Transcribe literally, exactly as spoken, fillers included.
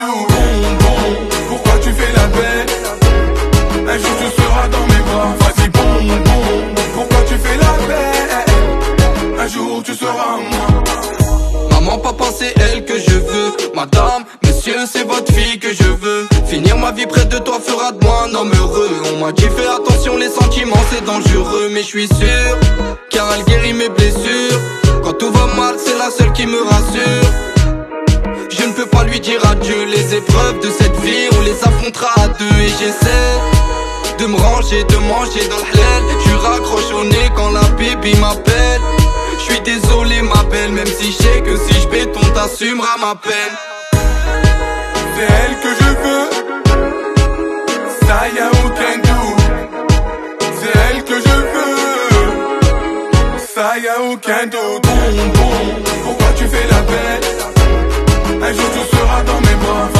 Bon, bon, pourquoi tu fais la belle? Un jour tu seras dans mes bras. Vas-y, bon, bon, pourquoi tu fais la belle? Un jour tu seras moi. Maman, papa, c'est elle que je veux. Madame, monsieur, c'est votre fille que je veux. Finir ma vie près de toi fera de moi un homme heureux. On m'a dit fais attention, les sentiments c'est dangereux. Mais je suis sûr, car elle guérit mes blessures. Quand tout va mal, c'est la seule qui me rassure. Je ne peux pas lui dire adieu. Les épreuves de cette vie, on les affrontera à deux. Et j'essaie de me ranger, de manger dans le halal. Je raccroche au nez quand la baby m'appelle. Je suis désolé ma belle, même si je sais que si je béton t'assumeras ma peine. C'est elle que je veux, ça y a aucun doute. C'est elle que je veux, ça y a aucun doute.